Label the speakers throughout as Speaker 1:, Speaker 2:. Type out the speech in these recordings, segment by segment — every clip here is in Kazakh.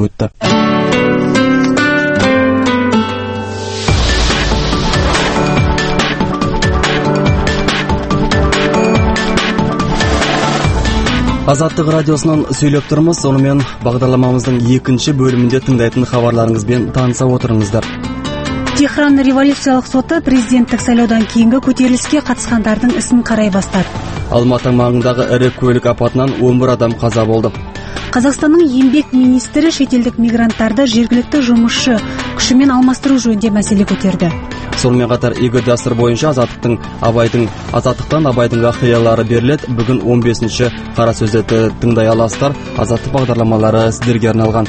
Speaker 1: өтті. Азаттық радиосынан сөйлеп тұрмыз. Сонымен бағдарламамыздың екінші бөлімінде тыңдайтын хабарларыңызбен таныса отырыңыздар.
Speaker 2: Техран революциялық соты президенттік сайлаудан кейінгі көтеріліске қатысқандардың ісін қарай бастады.
Speaker 1: Алматы маңындағы ірі көлік апатынан 11 адам қаза болды.
Speaker 2: Қазақстанның еңбек министрі шетелдік мигранттарды жергілікті жұмысшы күшімен алмастыру жөнінде мәселе көтерді.
Speaker 1: Сонымен қатар игі дәстүр бойынша азаттықтан Абайдың ақиялары беріледі. Бүгін 15-ші қара сөзді тыңдай аласыздар. Азаттық бағдарламалары сіздерге арналған.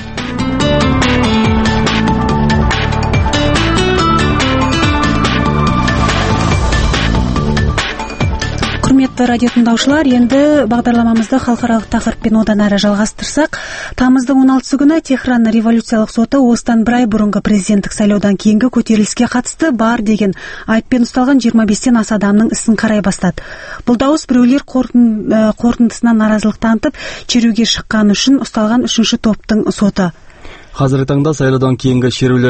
Speaker 2: Құрметті радио тыңдаушылар, енді бағдарламамызды халықаралық тақырыппен одан әрі жалғастырсақ, тамыздың 16 күні Техран революциялық соты осыдан бір ай бұрынғы президенттік сайлаудан кейінгі көтеріліске қатысты бар деген айыппен ұсталған 25-тен аса адамның ісін қарай бастады. Бұл дауыс біреулер қорытындысынан наразылық танытып, шеруге шыққаны үшін ұсталған 3-ші топтың соты.
Speaker 1: Қазіргі таңда сайлаудан кейінгі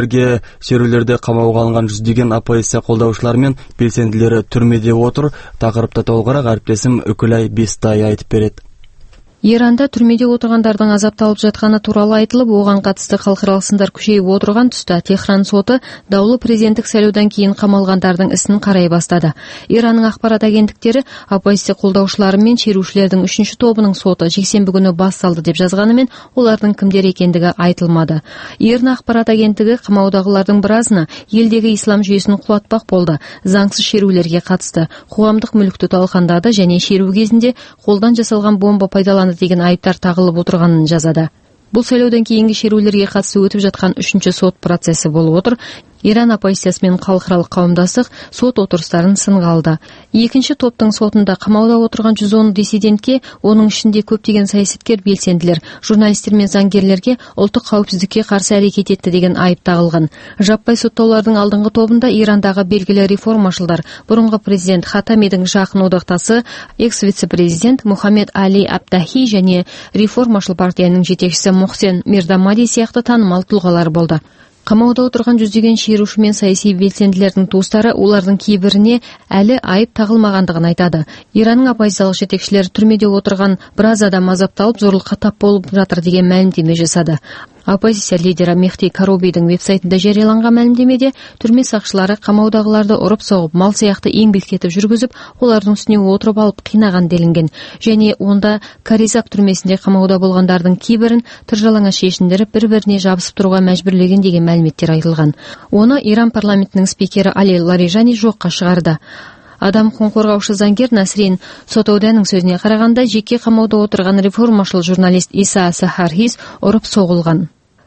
Speaker 1: шерулерде қамауға алынған жүздеген оппозиция қолдаушылар мен белсенділері түрмеде отыр. Тақырыпты толығырақ әріптесім Үкілай Бестай айтып береді.
Speaker 3: Иранда түрмеде отырғандардың азапталып жатқаны туралы айтылып, оған қатысты халықаралық сындар күшейіп отырған тұста Техран соты даулы президенттік сайлаудан кейін қамалғандардың ісін қарай бастады. Иранның ақпарат агенттіктері оппозиция қолдаушылары мен шерушілердің 3-ші тобының соты жексенбі күні басталды деп жазғанымен, олардың кімдер екендігі айтылмады. Иран ақпарат агенттігі қамаудағылардың біразына елдегі ислам жүйесін құлатпақ болды, заңсыз шерулерге қатысты, қоғамдық мүлікті талқандады және шеру кезінде қолдан жасалған бомба пайдаланды деген айыптар тағылып отырғанын жазады. Бұл сайлаудан кейінгі шерулерге қатысты өтіп жатқан 3-ші сот процесі болып отыр. Иран оппозициясы мен халықаралық қауымдастық сот отырыстарын сынға алды. Екінші топтың сотында қамауда отырған 110 диссидентке, оның ішінде көптеген саясаткер, белсенділер, журналистер мен заңгерлерге ұлттық қауіпсіздікке қарсы әрекет етті деген айып тағылған. Жаппай соттаулардың алдыңғы тобында Ирандағы белгілі реформашылдар, бұрынғы президент Хатамидің жақын одақтасы, экс-вице-президент Мухаммед Али Абдахи және реформашыл партияның жетекшісі Мухсен Мирдамади сияқты танымал тұлғалар болды. Қамауда отырған жүздеген шерушы мен саяси белсенділердің туыстары олардың кейбіріне әлі айып тағылмағандығын айтады. Иранның оппозициялық жетекшілері түрмеде отырған біраз адам азапталып, зорлыққа тап болып жатыр деген мәлімдеме жасады. Оппозиция лидері Мехди Карубидің веб-сайтында жарияланған мәлімдемеде түрме сақшылары қамаудағыларды ұрып-соғып, мал сияқты еңбектетіп жүргізіп, олардың үстіне отырып алып қинаған делінген. Және онда Каризак түрмесінде қамауда болғандардың кейбірін тыржалаңаш шешіндіріп бір-біріне жабысып тұруға мәжбүрлеген деген мәліметтер айтылған. Оны Иран парламентінің спикері Али Ларижани жоққа шығарды. Адам құқығын қорғаушы заңгер Насрин Сотауданың сөзіне қарағанда, жеке қамауда отырған реформашыл журналист Иса Сахархис ұрып соғылған.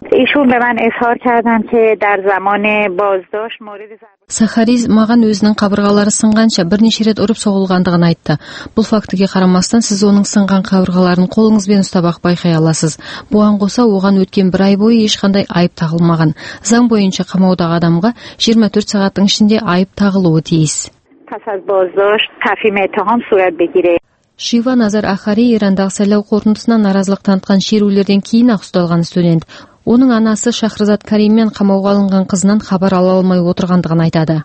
Speaker 3: Сахариз маған өзінің қабырғалары сынғанша бірнеше рет ұрып соғылғандығын айтты. Бұл фактіге қарамастан, сіз оның сынған қабырғаларын қолыңызбен ұстап ақ байқай аласыз. Бұған қоса, оған өткен бір ай бойы ешқандай айып тағылмаған. Заң бойынша қамаудағы адамға 24 сағаттың ішінде айып тағылуы тиіс. Шива Назар Ахари Ирандағы сайлау қорытындысына наразылық танытқан шерулерден кейін ақ ұсталған студент. Оның анасы Шахрзад Кариммен қамауға алынған қызынан хабар ала алмай отырғандығын айтады.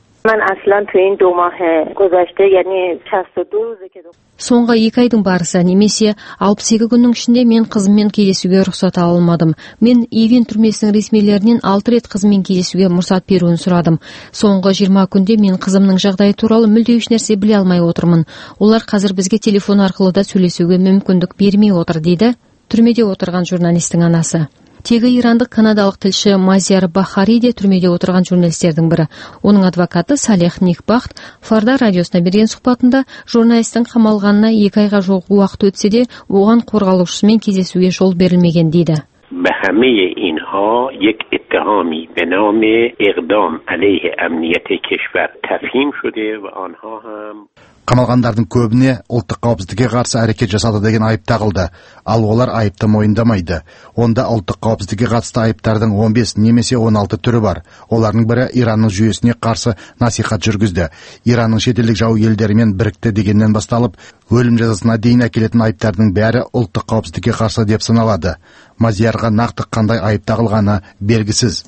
Speaker 3: Соңғы 2 айдың барысы немесе 62 күннің ішінде мен қызыммен кездесуге рұқсат ала алмадым. Мен Ивин түрмесінің ресмилерінен 6 рет қызыммен кездесуге мұрсат беруін сұрадым. Соңғы 20 күнде мен қызымның жағдайы туралы мүлде еш нәрсе біле алмай отырмын. Олар қазір бізге телефон арқылы да сөйлесуге мүмкіндік бермей отыр, дейді түрмеде отырған журналистің анасы. Тегі ирандық канадалық тілші Мазияр Бахари де түрмеде отырған журналистердің бірі. Оның адвокаты Салех Никбахт Фарда радиосына берген сұхбатында журналистің қамалғанына 2 айға жуық уақыт өтсе де, оған қорғалушысымен кездесуге жол берілмеген дейді.
Speaker 4: به همه اینها یک اتهامی به نام اقدام علیه امنیت کشور تفهیم شده و آنها هم
Speaker 5: Қамалғандардың көбіне ұлттық қауіпсіздікке қарсы әрекет жасады деген айып тағылды, ал олар айыпты мойындамайды. Онда ұлттық қауіпсіздікке қатысты айыптардың 15 немесе 16 түрі бар. Олардың бірі Иранның жүйесіне қарсы насихат жүргізді. Иранның шетелдік жау елдерімен бірікті дегеннен басталып, өлім жазасына дейін әкелетін айыптардың бәрі ұлттық қауіпсіздікке қарсы деп саналады. Мазиярға нақты қандай айып тағылғаны белгісіз.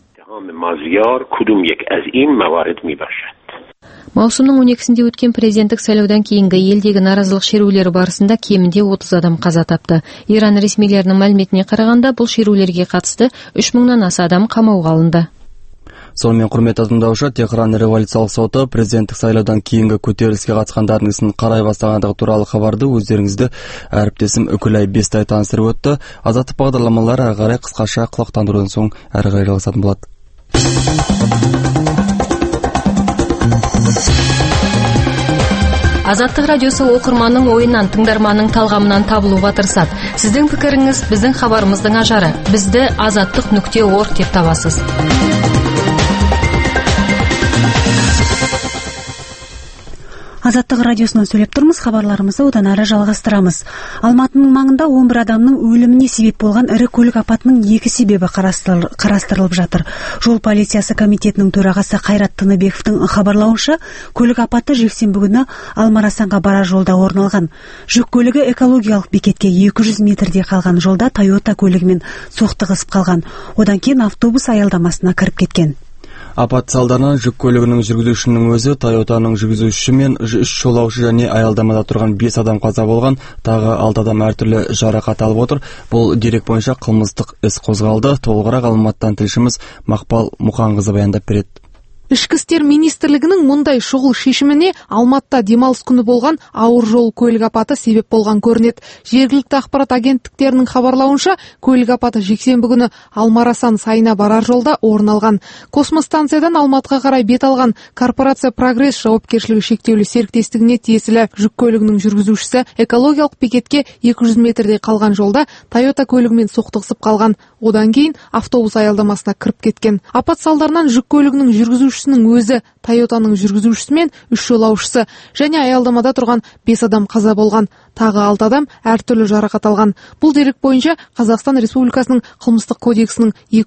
Speaker 3: Маусымның 12-сінде өткен президенттік сайлаудан кейінгі елдегі наразылық шерулері барысында кемінде 30 адам қаза тапты. Иран ресмилерінің мәліметіне қарағанда, бұл шерулерге қатысты 3000-нан аса адам қамауға алынды.
Speaker 1: Сонымен құрметті тыңдаушы, Техран революциялық соты президенттік сайлаудан кейінгі көтеріліске қатысқандардың ісін қарай бастағандығы туралы хабарды өздеріңізді әріптесім Үкілай Бестай таныстырып өтті. Азаттық бағдарламалары әрі қарай қысқаша құлақтандырудан соң әрі қарай жалғасатын болады.
Speaker 3: Азаттық радиосы оқырманның ойынан, тыңдарманның талғамынан табылуға тырысады. Сіздің пікіріңіз біздің хабарымыздың ажары. Бізді azаттық.org деп табасыз.
Speaker 2: Азаттық радиосынан сөйлеп тұрмыз, хабарларымызды одан әрі жалғастырамыз. Алматының маңында 11 адамның өліміне себеп болған ірі көлік апатының 2 себебі қарастырылып жатыр. Жол полициясы комитетінің төрағасы Қайрат Тыныбековтың хабарлауынша, көлік апаты жексенбі күні Алмарасанға барар жолда орын алған. Жүк көлігі экологиялық бекетке 200 метрде қалған жолда Toyota көлігімен соқтығысып қалған. Одан кейін автобус аялдамасына кіріп кеткен.
Speaker 1: Апат салдарынан жүк көлігінің жүргізушісінің өзі, Toyotаның жүргізушісі мен 3 жолаушы және аялдамада тұрған 5 адам қаза болған, тағы 6 адам әртүрлі жарақат алып отыр. Бұл дерек бойынша қылмыстық іс қозғалды. Толығырақ Алматыдан тілшіміз Мақпал Мұқанқызы баяндап береді.
Speaker 6: Ішкі істер министрлігінің мұндай шұғыл шешіміне Алматыда демалыс күні болған ауыр жол көлік апаты себеп болған көрінеді. Жергілікті ақпарат агенттіктерінің хабарлауынша, көлік апаты жексенбі күні Алмарасан сайына барар жолда орын алған. Космос станциядан Алматыға қарай бет алған корпорация Прогресс жауапкершілігі шектеулі серіктестігіне тиесілі жүк көлігінің жүргізушісі экологиялық бекетке 200 метрде қалған жолда Toyota көлігімен соқтығысып қалған. Одан кейін автобус аялдамасына кіріп кеткен. Апат салдарынан жүк көлігінің жүргізушісінің өзі, Toyotаның жүргізушісі мен 3 жолаушысы және аялдамада тұрған 5 адам қаза болған. Тағы 6 адам әртүрлі жарақат алған. Бұл дерек бойынша Қазақстан Республикасының қылмыстық кодексінің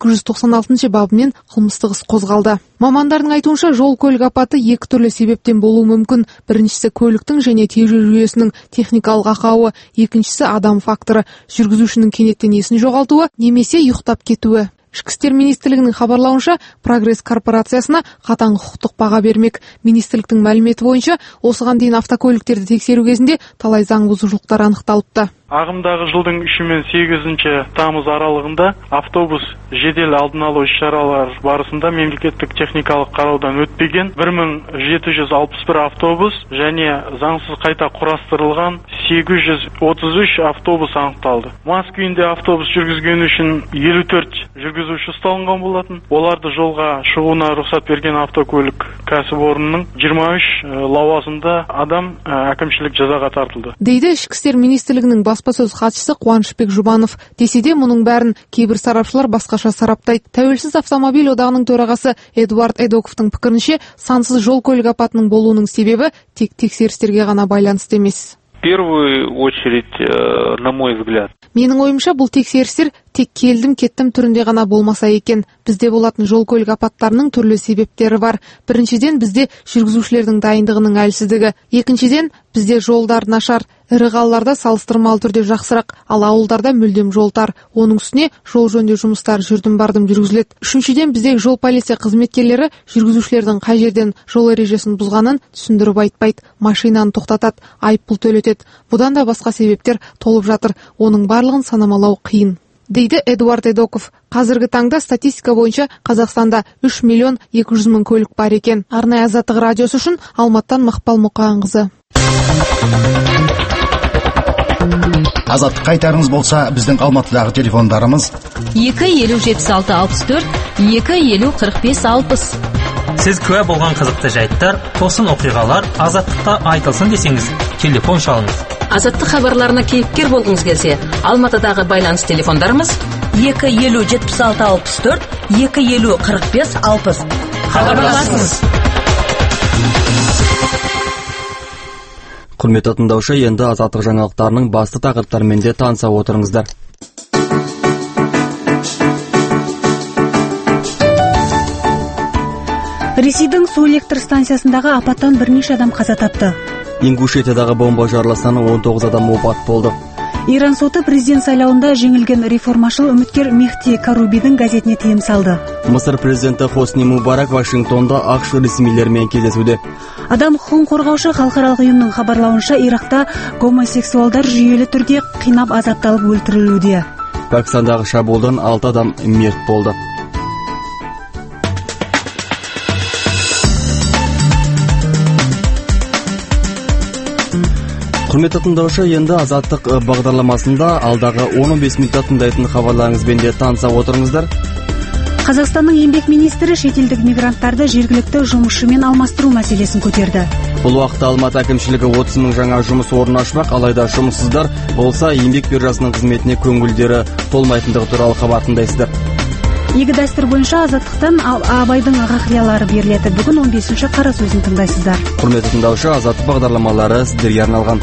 Speaker 6: 296 бабымен қылмыстық іс қозғалды. Мамандардың айтуынша, жол көлік апаты 2 түрлі себептен болуы мүмкін. Біріншісі көліктің және тежеу жүйесінің техникалық ақауы, екіншісі адам факторы, жүргізушінің кенеттен есін жоғалтуы немесе ұйықтап кетуі. Ішкі істер министрлігінің хабарлауынша, Прогресс корпорациясына қатаң құқықтық баға бермек. Министрліктің мәліметі бойынша, осыған дейін автокөліктерді тексеру кезінде талай заң бұзушылықтар анықталыпты.
Speaker 7: Ағымдағы жылдың 3 мен 8 тамыз аралығында автобус жедел алдын алу іс-шаралар барысында мемлекеттік техникалық қараудан өтпеген 1761 автобус және заңсыз қайта құрастырылған 833 автобус анықталды. Мас күйінде автобус жүргізгені үшін 54 жүргізуші ұсталынған болатын. Оларды жолға шығуына рұқсат берген автокөлік кәсіпорнының 23 лауазымды адам әкімшілік жазаға тартылды.
Speaker 6: Дейді ішкі істер министрлігінің баспасөз хатшысы Қуанышбек Жұбанов. Десе де, мұның бәрін кейбір сарапшылар басқаша сараптайды. Тәуелсіз автомобиль одағының төрағасы Эдуард Эдоковтың пікірінше, сансыз жол көлік апатының болуының себебі тек тексерістерге ғана байланысты емес.
Speaker 8: В первую очередь, на мой взгляд,
Speaker 6: менің ойымша, бұл тексерістер тек келдім-кеттім түрінде ғана болмаса екен. Бізде болатын жол көлік апаттарының түрлі себептері бар. Біріншіден, бізде жүргізушілердің дайындығының әлсіздігі. Екіншіден, бізде жолдар нашар. Ірі қалаларда салыстырмалы түрде жақсырақ, ал ауылдарда мүлдем жол тар. Оның үстіне жол жөндеу жұмыстары жүрдім-бардым жүргізіледі. Үшіншіден, біздегі жол полиция қызметкерлері жүргізушілердің қай жерден жол ережесін бұзғанын түсіндіріп айтпайды, машинаны тоқтатады, айыппұл төлетеді. Бұдан да басқа себептер толып жатыр. Оның барлығын санамалау қиын, дейді Эдуард Эдоков. Қазіргі таңда статистика бойынша Қазақстанда 3 миллион 200 мың көлік бар екен. Арнайы Азаттық радиосы үшін Алматыдан Мақпал Мұқанқызы.
Speaker 5: Азаттық қайтарыңыз болса, біздің Алматыдағы телефондарымыз
Speaker 3: 2-50-76-64, 2-50-45-60.
Speaker 9: Сіз куә болған қызықты жайттар, тосын оқиғалар Азаттықта айтылсын десеңіз, телефон шалыңыз.
Speaker 10: Азаттық хабарларына кейіпкер болғыңыз келсе, Алматыдағы байланыс телефондарымыз 2-50-76-64, 2-50-45-60. Хабарласыңыз.
Speaker 1: Құрметті тыңдаушы, енді азаттық жаңалықтарының басты тақырыптарымен де таныса отырыңыздар.
Speaker 2: Ресейдің су электр станциясындағы апаттан бірнеше адам қаза тапты.
Speaker 1: Ингушетиядағы бомба жарылысынан 19 адам опат болды.
Speaker 2: Иран соты президент сайлауында жеңілген реформашыл үміткер Мехти Карубидің газетіне тыйым салды.
Speaker 1: Мысыр президенті Хосни Мубарак Вашингтонда ақш ресмилерімен кездесуде.
Speaker 2: Адам құқығын қорғаушы халықаралық ұйымның хабарлауынша, Иракта гомосексуалдар жүйелі түрде қинап азапталып өлтірілуде.
Speaker 1: Пәкістандағы шабуылдан 6 адам мерт болды. Құрметті тыңдаушы, енді азаттық бағдарламасында алдағы 15 минутта тыңдайтын хабарларыңызбен де таныса отырыңыздар.
Speaker 2: Қазақстанның еңбек министрі шетелдік мигранттарды жергілікті жұмысшымен алмастыру мәселесін көтерді.
Speaker 1: Бұл уақытта Алматы әкімшілігі 30 мың жаңа жұмыс орнын ашпақ, алайда жұмыссыздар болса еңбек биржасының қызметіне көңілдері толмайтындығы туралы хабар тыңдайсыздар.
Speaker 2: Игі дәстүр бойынша азаттықтан Абайдың ғақлиялары беріледі. Бүгін 15-ші қара сөзін тыңдайсыздар.
Speaker 1: Құрметті тыңдаушы, азаттық бағдарламалары сіздерге арналған.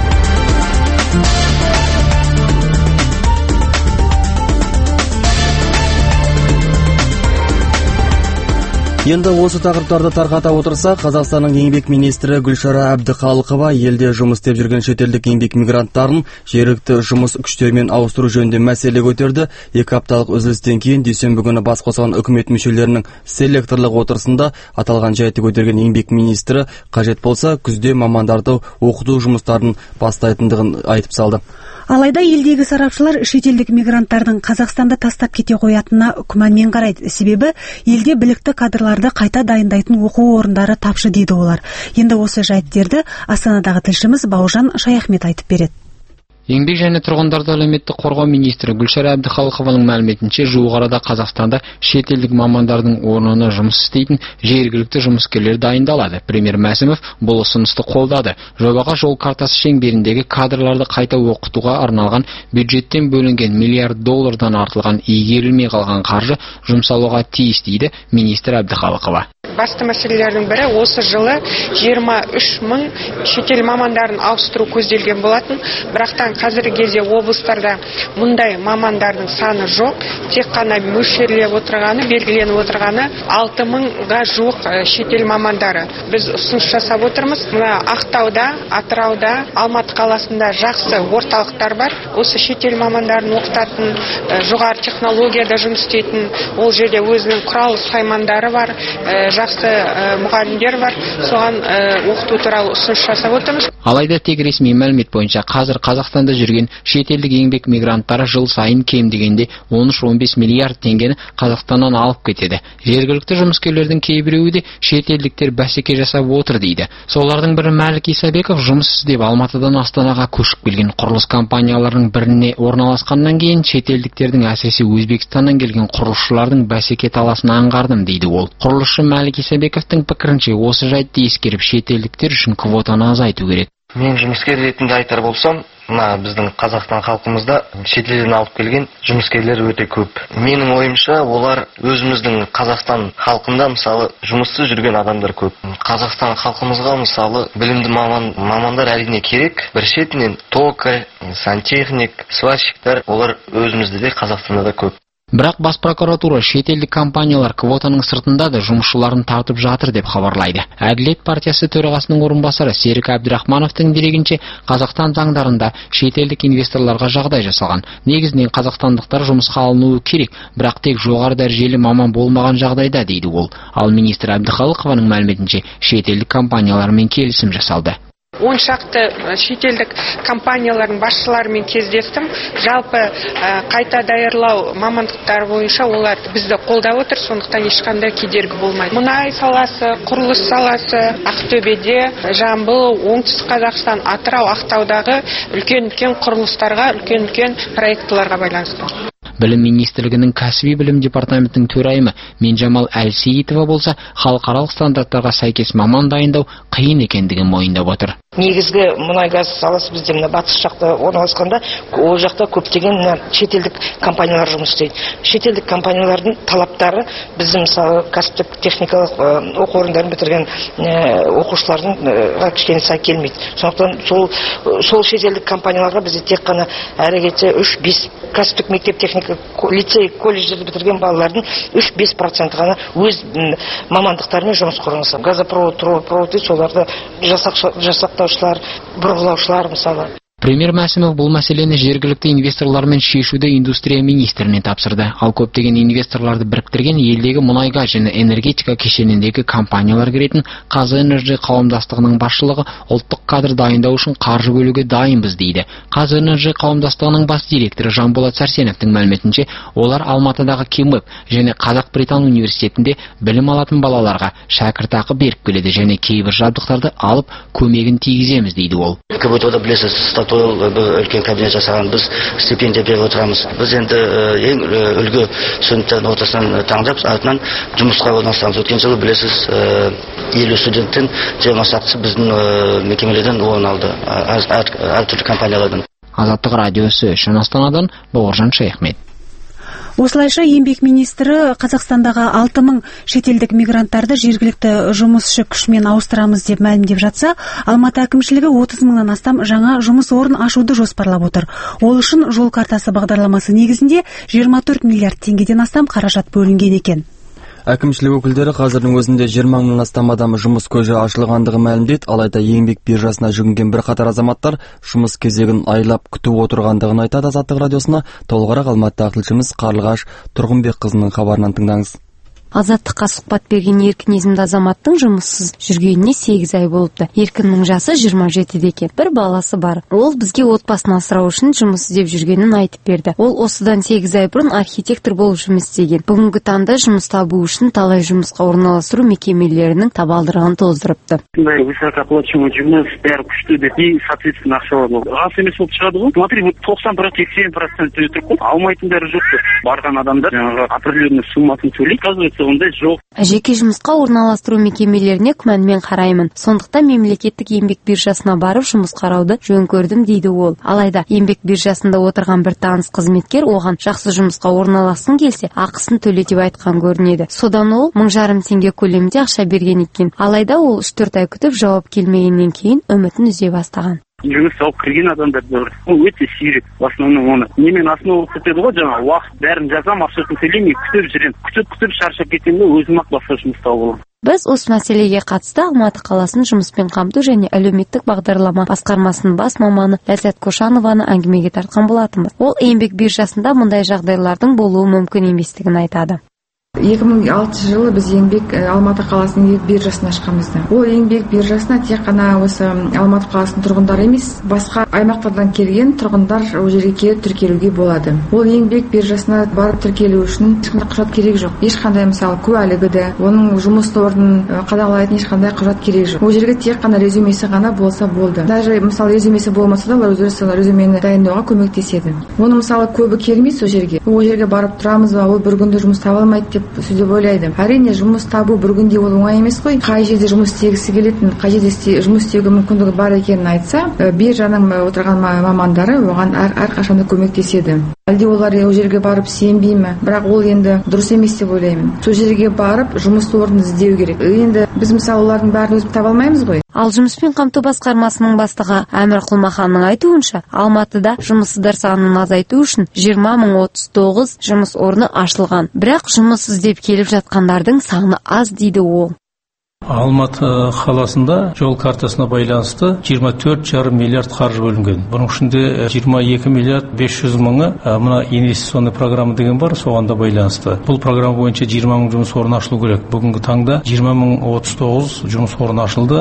Speaker 1: Енді осы тақырыптарды тарқата отырса, Қазақстанның еңбек министрі Гүлшара Әбдіқалықова елде жұмыс істеп жүрген шетелдік еңбек мигранттарын жергілікті жұмыс күштерімен ауыстыру жөнінде мәселе көтерді. 2 апталық үзілістен кейін дүйсенбі күні бас қосқан үкімет мүшелерінің селекторлық отырысында аталған жайтты көтерген еңбек министрі қажет болса күзде мамандарды оқыту жұмыстарын бастайтындығын айтып салды.
Speaker 2: Алайда елдегі сарапшылар шетелдік мигранттардың Қазақстанды тастап кете қоятынына күмәнмен қарайды. Себебі елде білікті кадрларды қайта дайындайтын оқу орындары тапшы дейді олар. Енді осы жайттерді Астанадағы тілшіміз Бауыржан Шаяхмет айтып береді.
Speaker 11: Еңбек және тұрғындарды әлеуметтік қорғау министрі Гүлшара Әбдіқалықованың мәліметінше, жуық арада Қазақстанда шетелдік мамандардың орнына жұмыс істейтін жергілікті жұмыскерлер дайындалады. Премьер Мәсімов бұл ұсынысты қолдады. Жобаға жол картасы шеңберіндегі кадрларды қайта оқытуға арналған бюджеттен бөлінген $1 миллиард артылған игерілмей қалған қаржы жұмсалуға тиіс дейді министр Әбдіқалықова.
Speaker 12: Басты мәселелердің бірі осы жылы 23 мың шетел мамандарын ауыстыру көзделген болатын. Бірақтан қазіргі кезде облыстарда мұндай мамандардың саны жоқ. Тек қана мөлшерлеп отырғаны, белгіленіп отырғаны 6 мыңға жуық шетел мамандары. Біз ұсыныс жасап отырмыз. Мына Ақтауда, Атырауда, Алматы қаласында жақсы орталықтар бар. Осы шетел мамандарын оқытатын, жоғары технологияда жұмыс істейтін, ол жерде өзінің құрал саймандары бар, жақсы мұғалімдер бар. Соған оқыту туралы ұсыныс жасап отырмыз.
Speaker 11: Алайда тек ресми мәлімет бойынша қазір Қазақстанда жүрген шетелдік еңбек мигранттары жыл сайын кем дегенде 13-15 миллиард теңгені Қазақстаннан алып кетеді. Жергілікті жұмыскерлердің кейбіреуі де шетелдіктер бәсеке жасап отыр дейді. Солардың бірі Мәлік Исабеков жұмыс іздеп Алматыдан Астанаға көшіп келген. Құрылыс компанияларының біріне орналасқаннан кейін шетелдіктердің, әсіресе Өзбекстаннан келген құрылысшылардың бәсеке таласын аңғардым дейді ол. Құрылысшы Мәлік Исабековтың пікірінше, осы жайтты ескеріп шетелдіктер үшін квотаны азайту керек.
Speaker 13: Мен жұмыскер ретінде айтар болсам, біздің Қазақстан халқымызда шетелден алып келген жұмыскерлер өте көп. Менің ойымша, олар өзіміздің Қазақстан халқында мысалы жұмыссыз жүрген адамдар көп. Қазақстан халқымызға мысалы білімді мамандар әрине керек. Бір шетінен токарь, сантехник, сварщиктар, олар өзімізде де Қазақстанда да көп.
Speaker 11: Бірақ бас прокуратура шетелдік компаниялар квотаның сыртында да жұмысшыларын тартып жатыр деп хабарлайды. Әділет партиясы төрағасының орынбасары Серік Әбдірахмановтың дерегінше, Қазақстан заңдарында шетелдік инвесторларға жағдай жасалған. Негізінен қазақстандықтар жұмысқа алынуы керек, бірақ тек жоғары дәрежелі маман болмаған жағдайда дейді ол. Ал министр Әбдіқалықованың мәліметінше, шетелдік компаниялармен келісім жасалды.
Speaker 12: 10 шақты шетелдік компаниялардың басшыларымен кездестім. Жалпы қайта даярлау мамандықтары бойынша олар бізді қолдап отыр, сондықтан ешқандай кедергі болмайды. Мұнай саласы, құрылыс саласы, Ақтөбеде, Жамбыл, Оңтүстік Қазақстан, Атырау, Ақтаудағы үлкен құрылыстарға, үлкен проекттарға байланысты.
Speaker 11: Білім министрлігінің кәсіби білім департаментінің төрайымы Менжамал Әлсейітова болса, халықаралық стандарттарға сәйкес маман дайындау қиын екендігін мойындап отыр.
Speaker 14: Негізгі мұнай газ саласы бізде мына батыс жақта орналасқанда, ол жақта көптеген шетелдік компаниялар жұмыс істейді. Шетелдік компаниялардың талаптары біздің мысалы кәсіптік техникалық оқу орындарын бітірген оқушылардың кішкене сай келмейді. Сондықтан сол шетелдік компанияларға бізде тек қана әрі кетсе 3-5 кәсіптік мектеп техника лицей колледждерді бітірген балалардың 3-5% ғана өз мамандықтарымен жұмыс құрылысы. Газопровод, трубопровод соларды жасақтаушылар, бұрғылаушылар мысалы.
Speaker 11: Премьер Мәсімов бұл мәселені жергілікті инвесторлармен шешуді индустрия министріне тапсырды. Ал көптеген инвесторларды біріктірген елдегі мұнай газ және энергетика кешеніндегі компаниялар кіретін Қазэнерджи қауымдастығының басшылығы ұлттық кадр дайындау үшін қаржы бөлуге дайынбыз дейді. Қазэнерджи қауымдастығының бас директоры Жанболат Сәрсеновтің мәліметінше, олар Алматыдағы КИМЭП және Қазақ-Британ университетінде білім алатын балаларға шәкіртақы беріп келеді және кейбір жабдықтарды алып көмегін тигіземіз дейді ол.
Speaker 15: Үлкен кабинет жасаған, біз стипендия беріп отырамыз. Біз енді ең үлгі студенттердің ортасынан таңдап, артынан жұмысқа орналастырамыз. Өткен жылы білесіз, 50 студенттен 26-сы біздің мекемелерден орын алды, әртүрлі компаниялардан.
Speaker 11: Азаттық радиосы үшін Астанадан Бауыржан Шейхмет.
Speaker 2: Осылайша еңбек министрі Қазақстандағы 6000 шетелдік мигранттарды жергілікті жұмысшы күшімен ауыстырамыз деп мәлімдеп жатса, Алматы әкімшілігі 30 мыңнан астам жаңа жұмыс орын ашуды жоспарлап отыр. Ол үшін жол картасы бағдарламасы негізінде 24 миллиард теңгеден астам қаражат бөлінген екен.
Speaker 1: Әкімшілік өкілдері қазірдің өзінде 20 мыңнан астам адам жұмыс көзі ашылғандығы мәлімдейді, алайда еңбек биржасына жүгінген бір қатар азаматтар жұмыс кезегін айлап күтіп отырғандығын айтады. Азаттық радиосына толығырақ Алматыдағы тілшіміз Қарлығаш Тұрғынбекқызының хабарынан тыңдаңыз.
Speaker 3: Азаттыққа сұхбат берген Еркін есімді азаматтың жұмыссыз жүргеніне 8 ай болыпты. Еркіннің жасы 27-де екен. Бір баласы бар. Ол бізге отбасын асырау үшін жұмыс іздеп жүргенін айтып берді. Ол осыдан 8 ай бұрын архитектор болып жұмыс істеген. Бүгінгі таңда жұмыс табу үшін талай жұмысқа орналастыру мекемелерінің табалдырығын тоздырыпты.
Speaker 16: Высокооплачиваемый жұмыс бәрі күшті деп, и соответственно ақшалар болды. Аз емес болып шығады ғой. Смотри, 90% өтірік қой. Алмайтындары жоқ. Барған адамдар жаңағы определенный суммасын төлейді.
Speaker 3: Жеке жұмысқа орналастыру мекемелеріне күмәнмен қараймын. Сондықтан мемлекеттік еңбек биржасына барып жұмыс қарауды жөн көрдім дейді ол. Алайда еңбек биржасында отырған бір таныс қызметкер оған жақсы жұмысқа орналассын келсе, ақысын төле деп айтқан көрінеді. Содан ол 1500 теңге көлемінде ақша берген екен. Алайда ол 3-4 ай күтіп жауап келмегеннен кейін үмітін үзе бастаған.
Speaker 16: Жұмыс тауып кірген адамдарды ол өте сирек. В основном оны немен основа қылып ғой, жаңа уақыт бәрін жазам, ақшасын төлеймін, күтіп жүремін. Күтіп шаршап кетемін, өзім-ақ басқа жұмыс тауып аламын.
Speaker 3: Біз осы мәселеге қатысты Алматы қаласының жұмыспен қамту және әлеуметтік бағдарлама басқармасының бас маманы Ләззат Кошанованы әңгімеге тартқан болатынбыз. Ол еңбек биржасында мұндай жағдайлардың болуы мүмкін еместігін айтады.
Speaker 17: 2006 жылы біз еңбек Алматы қаласының еңбек биржасын ашқанбызды. Ол еңбек биржасына тек қана осы Алматы қаласының тұрғындары емес, басқа аймақтардан келген тұрғындар ол жерге келіп тіркелуге болады. Ол еңбек биржасына барып тіркелу үшін ешқандай құжат керек жоқ. Ешқандай мысалы куәлігі де, оның жұмыс орнын қадағалайтын ешқандай құжат керек жоқ. Ол жерге тек қана резюмесі ғана болса болды. Даже мысалы резюмесі болмаса да олар өздері резюмені дайындауға көмектеседі. Оны мысалы көбі келмейді сол жерге. Ол жерге барып тұрамыз ба, ол бір күнде жұмыс таба алмайды деп сөздеп ойлайды. Әрине жұмыс табу бір күнде ол оңай емес қой. Қай жерде жұмыс істегісі келетін, қай жерде жұмыс істеуге мүмкіндігі бар екенін айтса, биржаның отырған мамандары оған әрқашанда көмектеседі. Әлде олар ол жерге барып сенбей ме? Бірақ ол енді дұрыс емес деп ойлаймын. Сол жерге барып жұмыс орнын іздеу керек. Енді біз мысалы олардың бәрін өзіп таба алмаймыз ғой.
Speaker 3: Ал жұмыспен қамту басқармасының бастығы Әмір Құлмаханның айтуынша, Алматыда жұмыссыздар санын азайту үшін 20.039 жұмыс орны ашылған. Бірақ жұмыс іздеп келіп жатқандардың саны аз дейді ол.
Speaker 18: Алматы қаласында жол картасына байланысты 24,5 миллиард қаржы бөлінген. Бұның ішінде 22 миллиард 500 мыңы мына инвестиционный программа деген бар, соған да байланысты. Бұл программа бойынша 20 мың жұмыс орны ашылу керек. Бүгінгі таңда 20.039 жұмыс орны ашылды.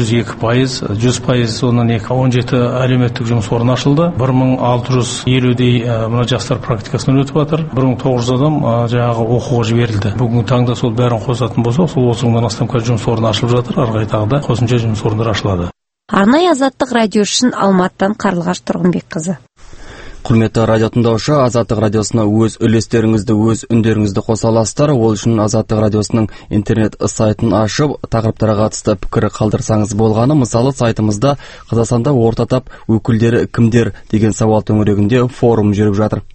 Speaker 18: 102%, сонан 17 әлеуметтік жұмыс орны ашылды. 1650-дей мына жастар практикасынан өтіп жатыр. 1900 адам жаңағы оқуға жіберілді. Бүгінгі таңда сол бәрін қосатын болса, сол 30 мыңнан астам жұмыс орны ашылып жатыр, арғайтағыда қосымша жұмыс орындары ашылады.
Speaker 3: Арнайы Азаттық радио үшін Алматыдан Қарлығаш Тұрғынбекқызы.
Speaker 1: Құрметті радио тыңдаушы, Азаттық радиосына өз үлестеріңізді, өз үндеріңізді қоса аласыздар. Ол үшін Азаттық радиосының интернет сайтын ашып, тақырыптарға қатысты пікір қалдырсаңыз болғаны. Мысалы, сайтымызда Қазақстанда орта тап өкілдері кімдер деген сауал төңірегінде форум жүріп жатыр.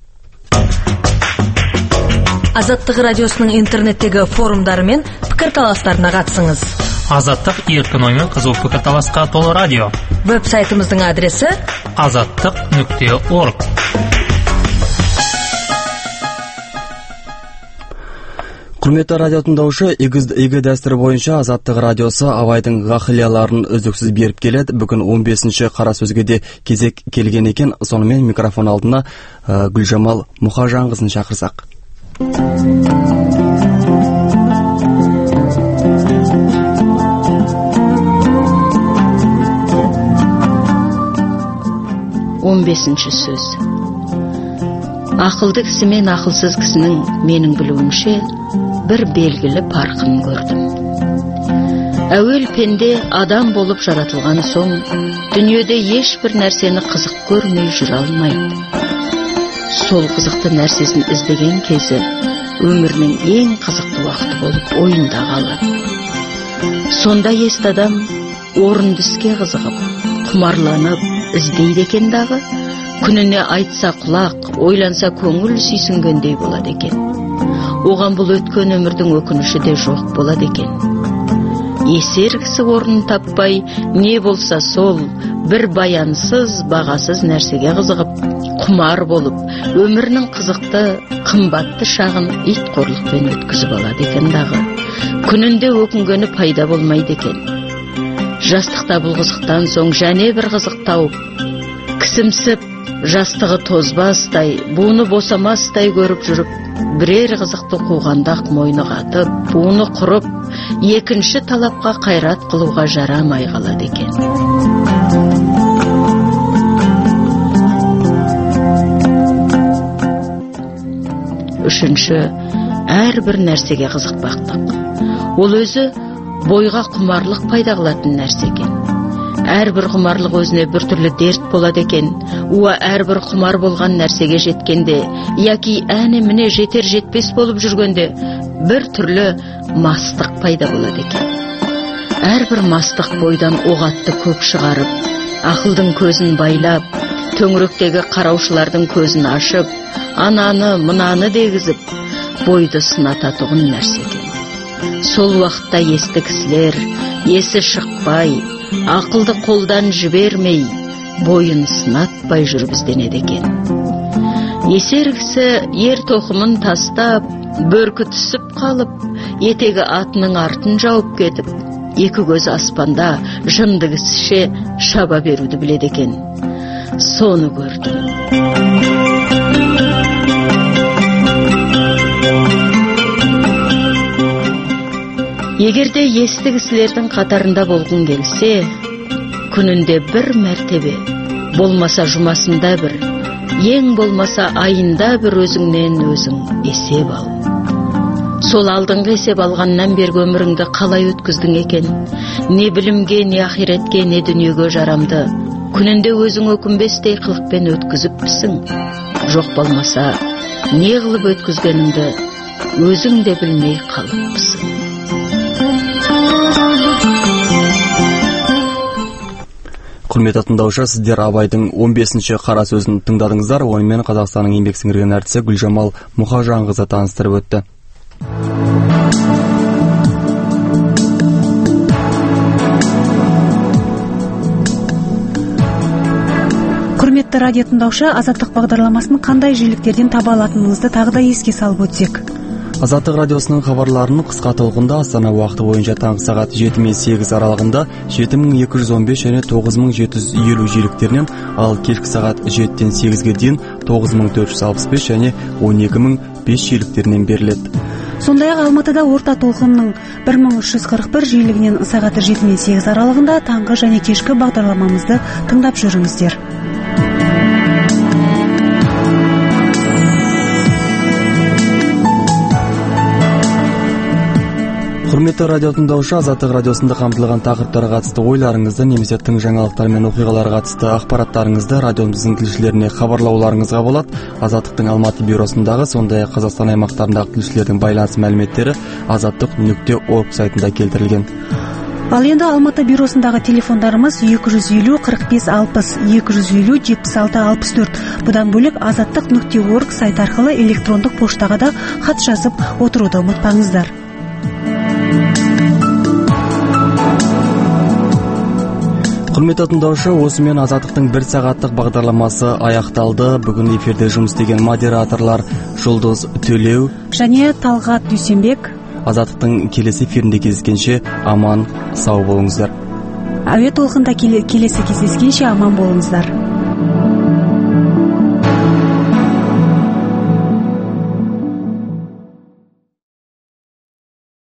Speaker 10: Азаттық радиосының интернеттегі форумдары мен пікірталастарына қатысыңыз.
Speaker 9: Азаттық еркін ой мен қызу пікірталасқа толы радио.
Speaker 10: Веб-сайтымыздың адресі
Speaker 9: azattiq.org.
Speaker 1: Құрметті радио тыңдаушы, игі дәстүр бойынша Азаттық радиосы Абайдың ғақлияларын үздіксіз беріп келеді. Бүгін 15-ші қара сөзге де кезек келген екен. Сонымен микрофон алдына Гүлжамал Мұхажанқызын шақырсақ.
Speaker 19: 15-ші сөз. Ақылды кісі мен ақылсыз кісінің менің білуімше бір белгілі парқын көрдім. Әуел пенде адам болып жаратылған соң, дүниеде ешбір нәрсені қызық көрмей жүре алмайды. Сол қызықты нәрсесін іздеген кезі өмірінің ең қызықты уақыты болып ойында қалады. Сонда есті адам орынды іске қызығып, құмарланып іздейді екен дағы, күніне айтса құлақ, ойланса көңіл сүйсінгендей болады екен. Оған бұл өткен өмірдің өкініші де жоқ болады екен. Есер кісі орнын таппай, не болса сол, бір баянсыз, бағасыз нәрсеге қызығып, құмар болып, өмірінің қызықты, қымбатты шағын ит қорлықпен өткізіп алады екен дағы. Күнінде өкінгені пайда болмайды екен. Жастықта бұл қызықтан соң және бір қызық тауып, кісімсіп, жастығы тозбастай, буыны босамастай көріп жүріп, бірер қызықты қуғандақ мойны қатып, буыны құрып, екінші талапқа қайрат қылуға жарамай қалады екен. Үшінші, әрбір нәрсеге қызықпақтық. Ол өзі бойға құмарлық пайда қылатын нәрсе екен. Әрбір құмарлық өзіне бір түрлі дерт болады екен. Уа әрбір құмар болған нәрсеге жеткенде, яки әне міне жетер жетпес болып жүргенде, бір түрлі мастық пайда болады екен. Әрбір мастық бойдан оғатты көп шығарып, ақылдың көзін байлап, төңіректегі қараушылардың көзін ашып, ананы мынаны дегізіп, бойды сынататұғын нәрсе екен. Сол уақытта есті кісілер, есі шықпай, ақылды қолдан жібермей, бойын сынатпай жүргізденеді екен. Есер кісі ер тоқымын тастап, бөркі түсіп қалып, етегі атының артын жауып кетіп, екі көз аспанда жынды кісіше шаба беруді біледі екен. Соны көрдім. Егерде есті кісілердің қатарында болғың келсе, күнінде бір мәртебе, болмаса жұмасында бір, ең болмаса айында бір өзіңнен өзің есеп ал. Сол алдыңғы есеп алғаннан бергі өміріңді қалай өткіздің екен? Не білімге, не ақиретке, не дүниеге жарамды? Күнінде өзің өкінбестей қылықпен өткізіппісің? Жоқ болмаса, не қылып өткізгеніңді өзің де білмей қалыппысың?
Speaker 1: Құрметті тыңдаушы, сіздер Абайдың 15-ші қара сөзін тыңдадыңыздар. Онымен Қазақстанның еңбек сіңірген әртісі Гүлжамал Мұхажанқызы таныстырып өтті.
Speaker 2: Құрметті радио тыңдаушы, Азаттық бағдарламасын қандай жиіліктерден таба алатыныңызды тағы да еске салып өтсек.
Speaker 1: Азаттық радиосының хабарларының қысқа толқында Астана уақыты бойынша таңғы сағат 7 мен 8 аралығында 7215 және 9750 жиіліктерінен, ал кешкі сағат 7-тен 8-ге дейін 9465 және 12005 жиіліктерінен беріледі.
Speaker 2: Сондай-ақ Алматыда орта толқынның 1341 жиілігінен сағаты 7 мен 8 аралығында таңғы және кешкі бағдарламамызды тыңдап жүріңіздер.
Speaker 1: Құрметті радио тыңдаушы, Азаттық радиосында қамтылған тақырыптарға қатысты ойларыңызды немесе тың жаңалықтар мен оқиғаларға қатысты ақпараттарыңызды радиомыздың тілшілеріне хабарлауларыңызға болады. Азаттықтың Алматы бюросындағы, сондай-ақ Қазақстан аймақтарындағы тілшілердің байланыс мәліметтері azаттық.org сайтында келтірілген.
Speaker 2: Ал енді Алматы бюросындағы телефондарымыз 250 45 60 250 76 64. Бұдан бөлек azаттық.org сайт арқылы электрондық поштаға да хат жазып отыруды ұмытпаңыздар.
Speaker 1: Құрметті тыңдаушы, осымен Азаттықтың 1 сағаттық бағдарламасы аяқталды. Бүгін эфирде жұмыс істеген модераторлар Жұлдыз Төлеу
Speaker 2: және Талғат Дүйсенбек.
Speaker 1: Азаттықтың келесі эфирінде кездескенше аман, сау болыңыздар.
Speaker 2: Әуе толқында келесі кездескенше аман болыңыздар.